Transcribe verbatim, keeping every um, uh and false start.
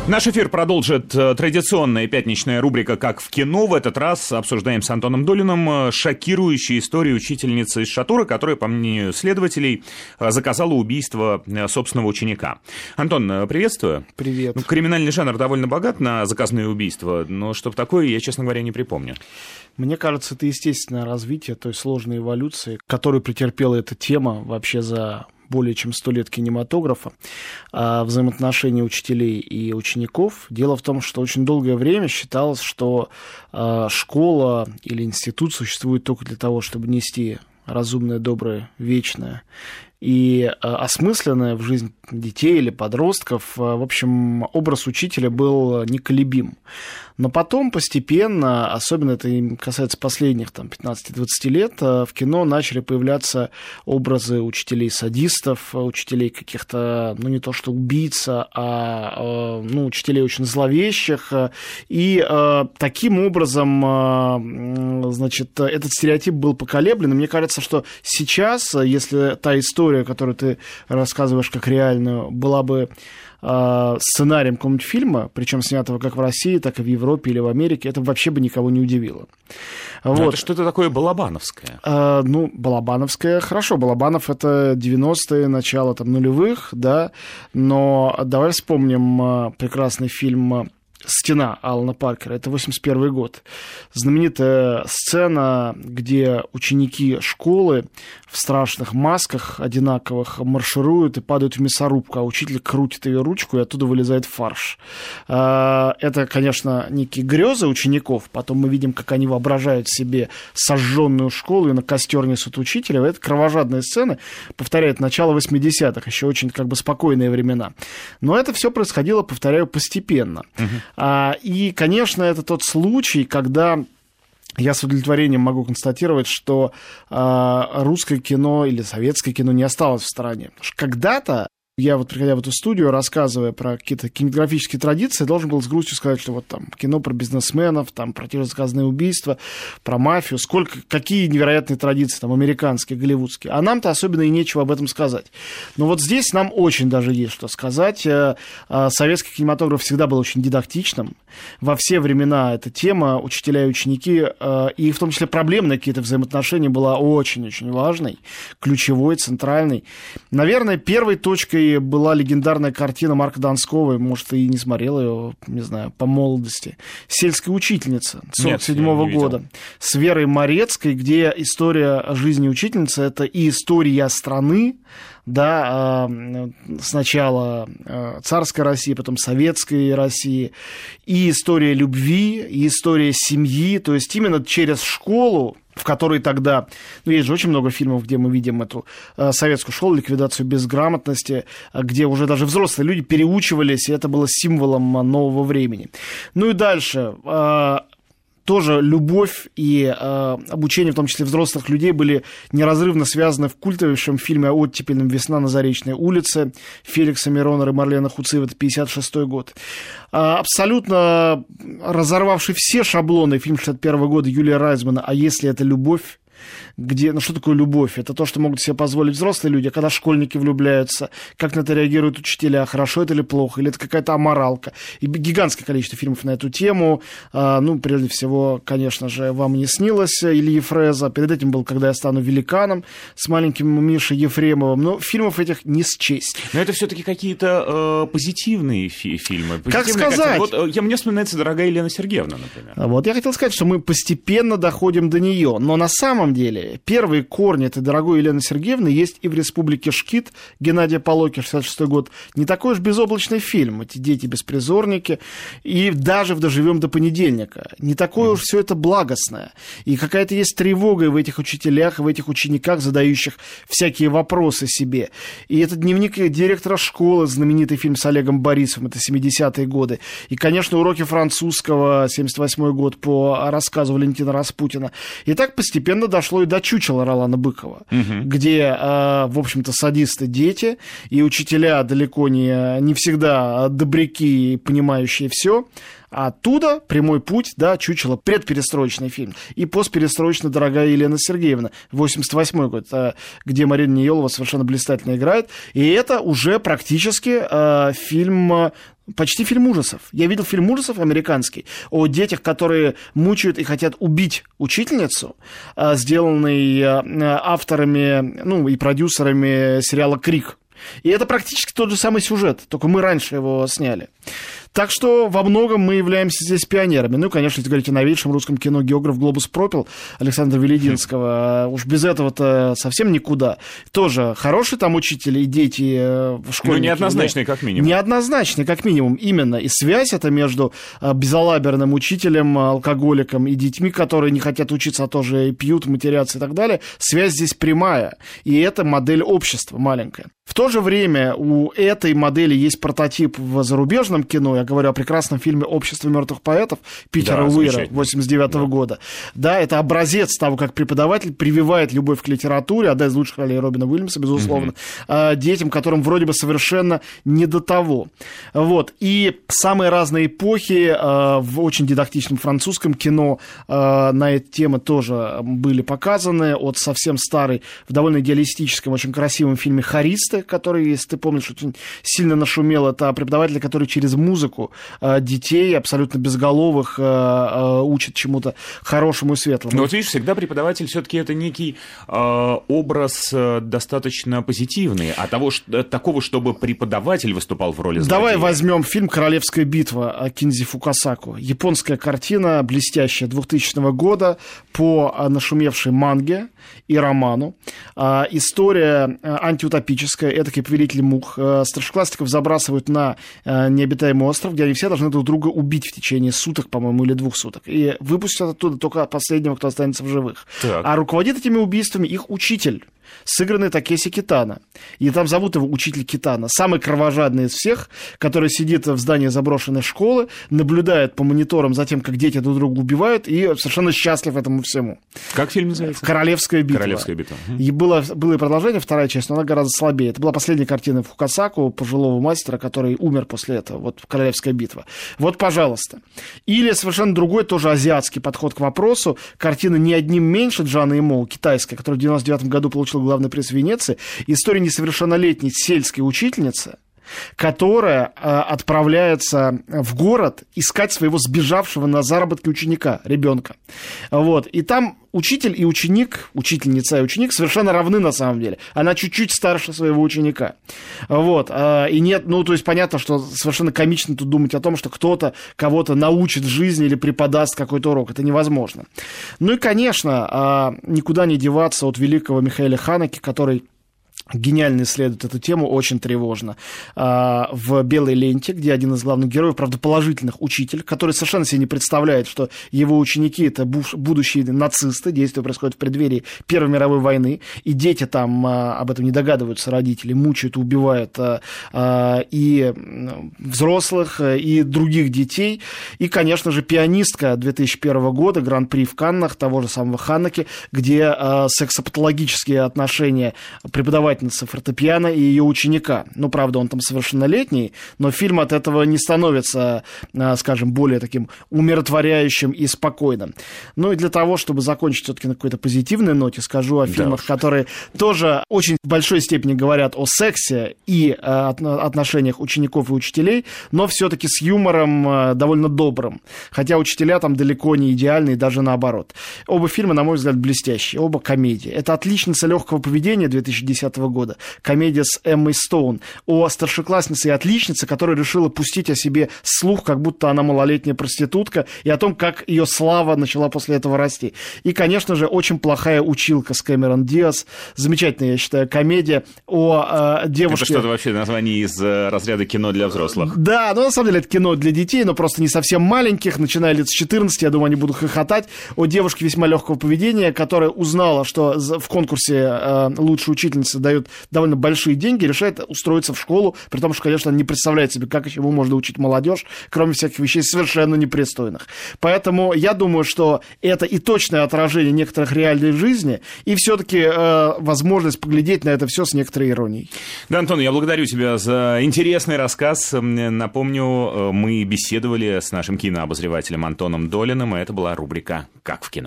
Наш эфир продолжит традиционная пятничная рубрика «Как в кино». В этот раз обсуждаем с Антоном Долиным шокирующие истории учительницы из Шатура, которая, по мнению следователей, заказала убийство собственного ученика. Антон, приветствую. Привет. Ну, криминальный жанр довольно богат на заказные убийства, но что такое, я, честно говоря, не припомню. Мне кажется, это естественное развитие той сложной эволюции, которую претерпела эта тема вообще за более чем сто лет кинематографа, взаимоотношения учителей и учеников. Дело в том, что очень долгое время считалось, что школа или институт существует только для того, чтобы нести разумное, доброе, вечное и осмысленное в жизнь детей или подростков. В общем, образ учителя был неколебим. Но потом постепенно, особенно это касается последних там, пятнадцати-двадцати лет, в кино начали появляться образы учителей-садистов, учителей каких-то, ну не то что убийц, а ну, учителей очень зловещих. И таким образом, значит, этот стереотип был поколеблен. И мне кажется, что сейчас, если та история, которую ты рассказываешь как реальную, была бы сценарием какого-нибудь фильма, причем снятого как в России, так и в Европе или в Америке, это вообще бы никого не удивило. Вот. Это что-то такое балабановское. А, ну, балабановское, хорошо, Балабанов — это девяностые, начало там, нулевых, да, но давай вспомним прекрасный фильм «Стена» Алана Паркера, это восемьдесят первый год. Знаменитая сцена, где ученики школы в страшных масках одинаковых маршируют и падают в мясорубку, а учитель крутит ее ручку, и оттуда вылезает фарш. Это, конечно, некие грезы учеников. Потом мы видим, как они воображают себе сожженную школу и на костер несут учителя. Это кровожадные сцены, повторяет начало восьмидесятых, еще очень как бы спокойные времена. Но это все происходило, повторяю, постепенно. Угу. И, конечно, это тот случай, когда я с удовлетворением могу констатировать, что русское кино или советское кино не осталось в стороне. Когда-то я вот, приходя в эту студию, рассказывая про какие-то кинематографические традиции, должен был с грустью сказать, что вот там кино про бизнесменов, там про те же заказные убийства, про мафию, сколько, какие невероятные традиции, там, американские, голливудские. А нам-то особенно и нечего об этом сказать. Но вот здесь нам очень даже есть что сказать. Советский кинематограф всегда был очень дидактичным. Во все времена эта тема, учителя и ученики, и в том числе проблемные какие-то взаимоотношения, была очень-очень важной, ключевой, центральной. Наверное, первой точкой была легендарная картина Марка Донского, может, ты и не смотрел ее, не знаю, по молодости. «Сельская учительница» сорок седьмого года с Верой Морецкой, где история жизни учительницы — это и история страны, да, сначала царской России, потом советской России, и история любви, и история семьи, то есть именно через школу, в которой тогда, ну, есть же очень много фильмов, где мы видим эту э, советскую школу, ликвидацию безграмотности, где уже даже взрослые люди переучивались, и это было символом нового времени. Ну и дальше. Э, тоже любовь и э, обучение, в том числе взрослых людей, были неразрывно связаны в культовейшем фильме «Оттепельном. Весна на Заречной улице» Феликса Миронера и Марлена Хуциева, это пятьдесят шестой год. Э, абсолютно разорвавший все шаблоны фильм шестьдесят первого года Юлия Райзмана «А если это любовь?», где, ну что такое любовь? Это то, что могут себе позволить взрослые люди, а когда школьники влюбляются, как на это реагируют учителя, хорошо это или плохо, или это какая-то аморалка. И гигантское количество фильмов на эту тему. А, ну, прежде всего, конечно же, «Вам не снилось» Ильи Фреза. Перед этим был «Когда я стану великаном» с маленьким Мишей Ефремовым. Но фильмов этих не счесть. Но это все-таки какие-то э, позитивные фи- фильмы. Позитивные, как сказать? Вот я, мне вспоминается «Дорогая Елена Сергеевна», например. Вот я хотел сказать, что мы постепенно доходим до нее. Но на самом деле первые корни этой дорогой Елены Сергеевны есть и в «Республике Шкит» Геннадия Полоки, шестьдесят шестой год. Не такой уж безоблачный фильм, эти дети-беспризорники, и даже в «Доживем до понедельника». Не такое mm. уж все это благостное. И какая-то есть тревога в этих учителях, в этих учениках, задающих всякие вопросы себе. И это дневник директора школы, знаменитый фильм с Олегом Борисовым, это семидесятые годы. И, конечно, уроки французского, семьдесят восьмой год, по рассказу Валентина Распутина. И так постепенно дошло и до «Чучела» Ролана Быкова, угу. где, в общем-то, садисты дети, и учителя далеко не, не всегда добряки, понимающие все. А оттуда прямой путь, да, «Чучело», предперестроечный фильм. И постперестроечная «Дорогая Елена Сергеевна», восемьдесят восьмой год, где Марина Неелова совершенно блистательно играет. И это уже практически э, фильм, Почти фильм ужасов. Я видел фильм ужасов американский о детях, которые мучают и хотят убить учительницу, сделанный авторами, ну, и продюсерами сериала «Крик». И это практически тот же самый сюжет, только мы раньше его сняли. Так что во многом мы являемся здесь пионерами. Ну и, конечно, если говорить о новейшем русском кино, географ «Глобус пропил» Александра Велединского. Уж без этого-то совсем никуда. Тоже хороший там учитель и дети в школе. Ну, неоднозначный, как минимум. Неоднозначный, как минимум, именно. И связь это между безалаберным учителем, алкоголиком и детьми, которые не хотят учиться, а тоже пьют, матерятся и так далее. Связь здесь прямая. И это модель общества маленькая. В то же время у этой модели есть прототип в зарубежном кино. Я говорю о прекрасном фильме «Общество мертвых поэтов» Питера да, Уира восемьдесят девятого да. года. Да, это образец того, как преподаватель прививает любовь к литературе, одна из лучших ролей Робина Уильямса, безусловно, mm-hmm. детям, которым вроде бы совершенно не до того. Вот. И самые разные эпохи в очень дидактичном французском кино на эти темы тоже были показаны. От совсем старой, в довольно идеалистическом, очень красивом фильме «Хористы», который, если ты помнишь, очень сильно нашумел. Это преподаватель, который через музыку э, детей, абсолютно безголовых, э, э, учит чему-то хорошему и светлому. Но вот видишь, всегда преподаватель все-таки это некий э, образ э, достаточно позитивный, а того, что, такого, чтобы преподаватель выступал в роли злодея. Давай возьмем фильм «Королевская битва» Кинзи Фукасаку. Японская картина, блестящая, двухтысячного года, по нашумевшей манге и роману. Э, история антиутопическая, этакий повелитель мух. Э, старшеклассников забрасывают на э, необитаемый остров, где они все должны друг друга убить в течение суток, по-моему, или двух суток. И выпустят оттуда только последнего, кто останется в живых. Так. А руководит этими убийствами их учитель, сыгранный Такеси Китано. И там зовут его учитель Китано. Самый кровожадный из всех, который сидит в здании заброшенной школы, наблюдает по мониторам за тем, как дети друг друга убивают, и совершенно счастлив этому всему. Как фильм называется? «Королевская битва». «Королевская битва». И было, было и продолжение, вторая часть, но она гораздо слабее. Это была последняя картина Фукасаку, пожилого мастера, который умер после этого. Вот «Королевская битва». Вот, пожалуйста. Или совершенно другой, тоже азиатский подход к вопросу. Картина «Не одним меньше» Джана Имоу, китайская, которая в девяносто девятом году получила главный приз в Венеции. История несовершеннолетней сельской учительницы, которая э, отправляется в город искать своего сбежавшего на заработки ученика, ребенка. Вот. И там учитель и ученик, учительница и ученик совершенно равны на самом деле. Она чуть-чуть старше своего ученика. Вот. Э, и нет, ну, то есть понятно, что совершенно комично тут думать о том, что кто-то кого-то научит жизни или преподаст какой-то урок. Это невозможно. Ну и, конечно, э, никуда не деваться от великого Михаэля Ханеке, который гениально исследует эту тему, очень тревожно. В «Белой ленте», где один из главных героев, правда, положительных, учитель, который совершенно себе не представляет, что его ученики — это будущие нацисты, действие происходит в преддверии Первой мировой войны, и дети там об этом не догадываются, родители, мучают, убивают и взрослых, и других детей. И, конечно же, пианистка две тысячи первого года, гран-при в Каннах, того же самого Ханеке, где сексопатологические отношения преподавателя фортепиано и ее ученика. Ну, правда, он там совершеннолетний, но фильм от этого не становится, скажем, более таким умиротворяющим и спокойным. Ну и для того, чтобы закончить все-таки на какой-то позитивной ноте, скажу о фильмах, да, которые тоже очень в большой степени говорят о сексе и отношениях учеников и учителей, но все-таки с юмором довольно добрым. Хотя учителя там далеко не идеальные, даже наоборот. Оба фильма, на мой взгляд, блестящие, оба комедии. Это «Отличница легкого поведения» две тысячи десятого года, комедия с Эммой Стоун, о старшекласснице и отличнице, которая решила пустить о себе слух, как будто она малолетняя проститутка, и о том, как ее слава начала после этого расти. И, конечно же, очень плохая училка с Кэмерон Диаз. Замечательная, я считаю, комедия о э, девушке... Это что-то вообще название из э, разряда кино для взрослых. Да, ну на самом деле это кино для детей, но просто не совсем маленьких, начиная лет с четырнадцати, я думаю, они будут хохотать, о девушке весьма легкого поведения, которая узнала, что в конкурсе э, лучшей учительницы дают довольно большие деньги, решает устроиться в школу, при том, что, конечно, не представляет себе, как чему можно учить молодежь, кроме всяких вещей совершенно непристойных. Поэтому я думаю, что это и точное отражение некоторых реальной жизни, и все-таки э, возможность поглядеть на это все с некоторой иронией. Да, Антон, я благодарю тебя за интересный рассказ. Напомню, мы беседовали с нашим кинообозревателем Антоном Долиным, и это была рубрика «Как в кино».